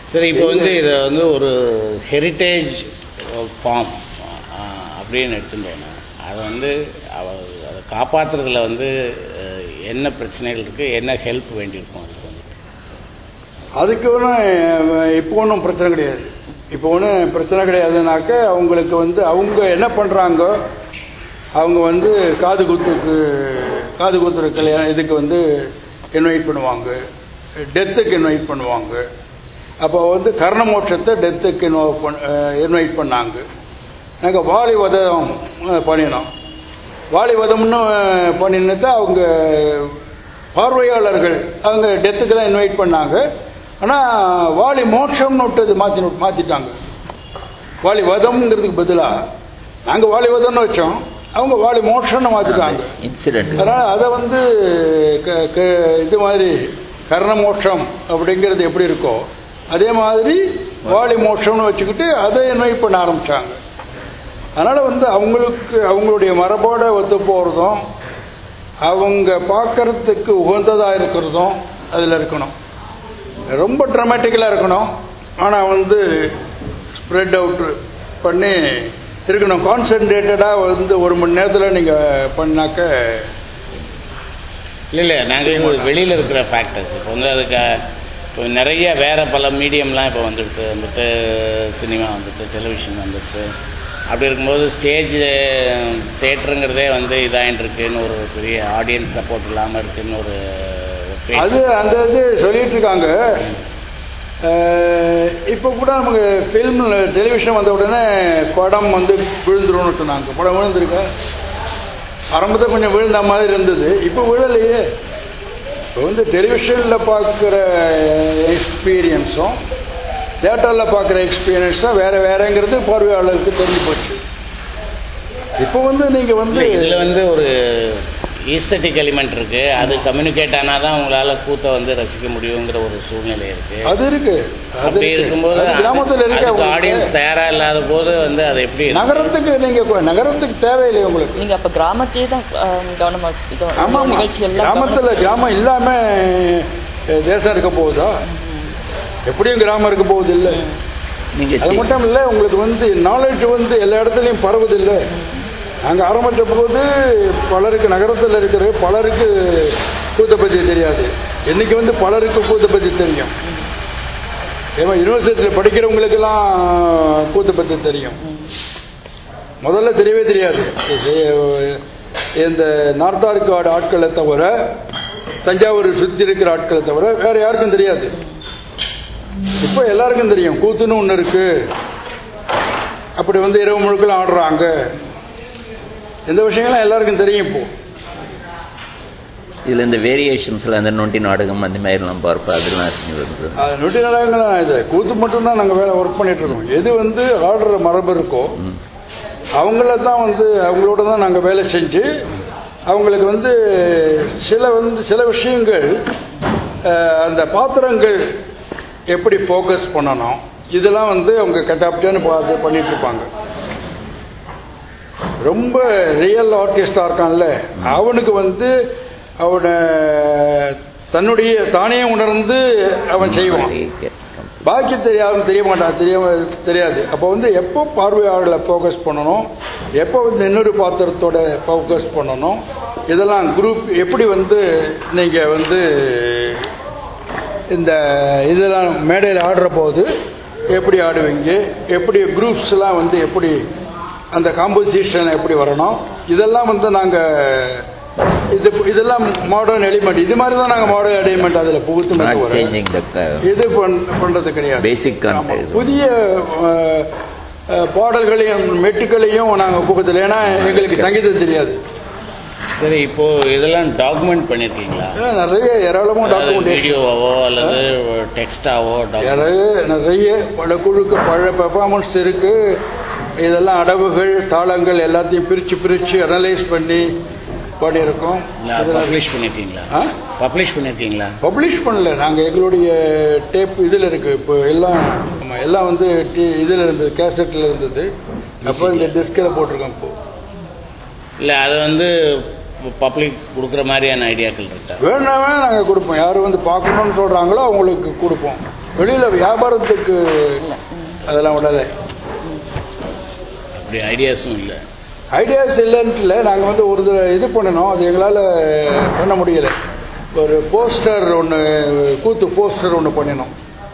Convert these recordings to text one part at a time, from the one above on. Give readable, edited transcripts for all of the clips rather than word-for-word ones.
சரி, இப்போ வந்து இதை வந்து ஒரு ஹெரிட்டேஜ் ஃபார்ம் அப்படின்னு எடுத்துட்டோன்னா அதை வந்து அதை காப்பாற்றுறதுல வந்து என்ன பிரச்சனைகள் இருக்குது, என்ன ஹெல்ப் வேண்டியிருக்கும்? அதுக்கு ஒன்றும் இப்போ ஒன்றும் பிரச்சனை கிடையாது. இப்போ ஒன்றும் பிரச்சனை கிடையாதுனாக்க அவங்களுக்கு வந்து அவங்க என்ன பண்ணுறாங்க, அவங்க வந்து காது குத்துற கல்யாணம் இதுக்கு வந்து இன்வைட் பண்ணுவாங்க, டெத்துக்கு இன்வைட் பண்ணுவாங்க. அப்போ வந்து கர்ணமோட்சத்தை டெத்துக்கு இன்வைட் பண்ணாங்க. நாங்கள் வாலிவதம் பண்ணினோம். வாலிவதம்னு பண்ணினது அவங்க பார்வையாளர்கள் அவங்க டெத்துக்கு தான் இன்வைட் பண்ணாங்க. ஆனால் வாலி மோட்சம்னு விட்டது மாற்றிட்டாங்க. வாலி வதம்ங்கிறதுக்கு பதிலாக நாங்கள் வாலி வதம்னு வச்சோம், அவங்க வாலி மோட்சம்னு மாற்றிட்டாங்க. அதனால் அதை வந்து இது மாதிரி கர்ண மோட்சம் அப்படிங்கிறது எப்படி இருக்கோ அதே மாதிரி வாலி மோட்சம்னு வச்சுக்கிட்டு அதை இன்வைட் பண்ண ஆரம்பித்தாங்க. அதனால் வந்து அவங்களுடைய மரபோட ஒத்து போகிறதும் அவங்க பார்க்கறதுக்கு உகந்ததாக இருக்கிறதும் அதில் இருக்கணும். ரொம்ப ட்ராமேட்டிக்கலாக இருக்கணும், ஆனால் வந்து ஸ்ப்ரெட் அவுட் பண்ணி இருக்கணும். கான்சென்ட்ரேட்டடாக வந்து ஒரு மணி நேரத்தில் நீங்கள் பண்ணாக்க இல்லை நாங்கள் வெளியில் இருக்கிற ஃபேக்டர்ஸ் இப்போ வந்து அதுக்கு இப்போ நிறைய வேறு பல மீடியம்லாம் இப்போ வந்துட்டு சினிமா வந்துட்டு டெலிவிஷன் வந்துட்டு அப்படி இருக்கும்போது ஸ்டேஜ் தேட்டருங்கிறதே வந்து இதாகிட்டு இருக்குன்னு ஒரு பெரிய ஆடியன்ஸ் சப்போர்ட் இல்லாமல் இருக்குன்னு ஒரு அது அந்த இது சொல்லிட்டு இருக்காங்க. இப்போ கூட நமக்கு ஃபில்ம் டெலிவிஷன் வந்த உடனே படம் வந்து விழுந்துரும்னு சொன்னாங்க. படம் விழுந்திருக்க ஆரம்பத்தில் கொஞ்சம் விழுந்த மாதிரி இருந்தது, இப்போ விழலையே. இப்போ வந்து டெலிவிஷனில் பார்க்குற எக்ஸ்பீரியன்ஸும் தியேட்டரில் பார்க்குற எக்ஸ்பீரியன்ஸும் வேறங்கிறது பார்வையாளருக்கு தெரிஞ்சு போச்சு. இப்போ வந்து நீங்கள் வந்து இதில் வந்து ஒரு ஈஸ்தட்டிக் எலிமெண்ட் இருக்கு, அது கம்யூனிகேட் ஆனாதான் உங்களால கூத்த வந்து ரசிக்க முடியுங்கிற ஒரு சூழ்நிலை இருக்கு. அது இருக்கு. அப்படி இருக்கும்போது கிராமத்தில் இருக்க ஆடியன்ஸ் தயாரா இல்லாத போது வந்து அதை எப்படி நகரத்துக்கு நீங்க நகரத்துக்கு தேவையில்லை உங்களுக்கு. நீங்க அப்ப கிராமத்தையே தான் கவனமா கிராமத்துல கிராமம் இல்லாம தேசம் இருக்க போகுதா? எப்படியும் கிராமம் இருக்க போகுது இல்லை. அது மட்டும் இல்லை, உங்களுக்கு வந்து நாலேஜ் வந்து எல்லா இடத்துலையும் பரவுதில்லை. நாங்கள் ஆரம்பித்த போது பலருக்கு நகரத்தில் இருக்கிற பலருக்கு கூத்தை பற்றி தெரியாது. இன்னைக்கு வந்து பலருக்கு கூத்தை பற்றி தெரியும். ஏமா யூனிவர்சிட்டியில் படிக்கிறவங்களுக்கெல்லாம் கூத்தை பற்றி தெரியும். முதல்ல தெரியவே தெரியாது. இந்த நார்த் ஆர்காடு ஆட்களை தவிர, தஞ்சாவூர் சுற்றி இருக்கிற ஆட்களை தவிர வேற யாருக்கும் தெரியாது. இப்போ எல்லாருக்கும் தெரியும் கூத்துன்னு ஒன்று இருக்கு. அப்படி வந்து இரவு முழுக்கெல்லாம் ஆடுறாங்க. இந்த விஷயங்கள்லாம் எல்லாருக்கும் தெரியும். இப்போ இதுல இந்த வேரியேஷன்ஸ்ல அந்த நொண்டி நாடகம் அந்த மாதிரி எல்லாம் பார்ப்போம். அதெல்லாம் நொண்டி நாடகங்கள்லாம் இது கூத்து மட்டும்தான் நாங்கள் வேலை ஒர்க் பண்ணிட்டு இருக்கோம். எது வந்து ஆடுற மரபு இருக்கோ அவங்கள தான் வந்து அவங்களோட தான் நாங்கள் வேலை செஞ்சு அவங்களுக்கு வந்து சில விஷயங்கள் அந்த பாத்திரங்கள் எப்படி ஃபோக்கஸ் பண்ணணும் இதெல்லாம் வந்து அவங்க கட்டாப்டான்னு பார்த்து பண்ணிட்டு இருப்பாங்க. ரொம்ப ரியல் ஆர்டிஸ்டா இருக்கான்ல அவனுக்கு வந்து அவனை தன்னுடைய தானே உணர்ந்து அவன் செய்வான். பாக்கி தெரிய மாட்டான், தெரியாது. அப்போ வந்து எப்போ பார்வையாளர்களை ஃபோக்கஸ் பண்ணணும், எப்போ வந்து இன்னொரு பாத்திரத்தோட ஃபோக்கஸ் பண்ணணும், இதெல்லாம் குரூப் எப்படி வந்து நீங்க வந்து இந்த இதெல்லாம் மேடையில் ஆடுற போது எப்படி ஆடுவீங்க, எப்படி குரூப்ஸ் எல்லாம் வந்து எப்படி அந்த காம்போசிஷன் எப்படி வரணும், இதெல்லாம் வந்து நாங்கள் இதெல்லாம் மாடர்ன் எலிமெண்ட். இது மாதிரி தான் நாங்கள் மாடர்ன் எலிமெண்ட் அதில் புகுத்து இது பண்றது கிடையாது. புதிய பாடல்களையும் மெட்டுக்களையும் நாங்கள் புகுத்தல, ஏன்னா எங்களுக்கு சங்கீதம் தெரியாது. சரி, இப்போ இதெல்லாம் டாக்குமெண்ட் பண்ணிருக்கீங்களா? நிறைய ஏராளமாக டாக்குமெண்ட், வீடியோவாவோ அல்லது டெக்ஸ்டாவோ நிறைய பல குழுக்கு பல பெர்ஃபார்மன்ஸ் இருக்கு. இதெல்லாம் அடவுகள் தாளங்கள் எல்லாத்தையும் பிரிச்சு அனலைஸ் பண்ணி பண்ணியிருக்கோம். பப்ளிஷ் பண்ணிருக்கீங்களா? பப்ளிஷ் பண்ணல, நாங்கள் எங்களுடைய டேப் இதில் இருக்கு. இப்போ எல்லாம் வந்து இதில் இருந்தது, கேசட்டில் இருந்தது. அப்புறம் இந்த டிஸ்கில் போட்டிருக்கோம். இப்போ இல்லை, அது வந்து பப்ளிக் கொடுக்குற மாதிரியான ஐடியாக்கள் இருக்கா? வேணாமே நாங்கள் கொடுப்போம். யார் வந்து பார்க்கணும்னு சொல்றாங்களோ அவங்களுக்கு கொடுப்போம். வெளியில வியாபாரத்துக்கு அதெல்லாம் விடலை. அப்படி ஐடியாஸும் இல்லை. ஐடியாஸ் இல்லைன்ட்டு நாங்கள் வந்து ஒரு இது பண்ணணும், அது எங்களால் பண்ண முடியலை. ஒரு போஸ்டர் ஒன்று, கூத்து போஸ்டர் ஒன்று பண்ணினோம்.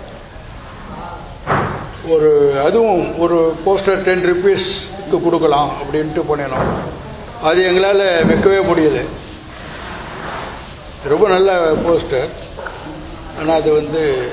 அதுவும் ஒரு போஸ்டர் 10 rupeesக்கு கொடுக்கலாம் அப்படின்ட்டு பண்ணினோம். அது எங்களால் வைக்கவே முடியலை. ரொம்ப நல்ல போஸ்டர், ஆனால் அது வந்து